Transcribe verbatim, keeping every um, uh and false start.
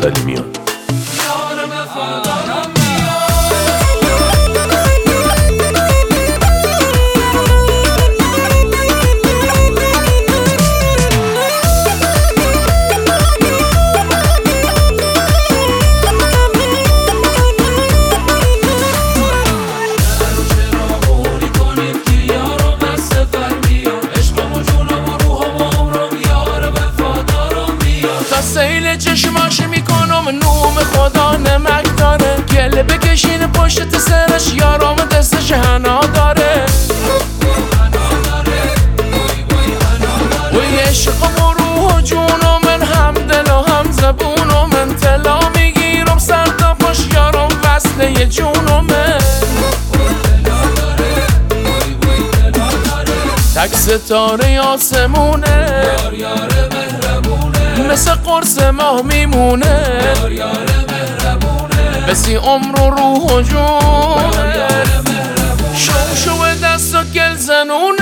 سلیمیان. سیل چشماش میکنم نوم خدا نمک داره، گله بکشین پشت سرش یارم دستش حنا داره. وی عشق و روح و جونو من هم دل و هم زبونو من طلا میگیرم سر تا پاش یارم وصله جونومه. تک ستاره آسمونه مثل قرص ماه میمونه، بسی عمر و روح و جونه، شو شو دست و گل زنونه.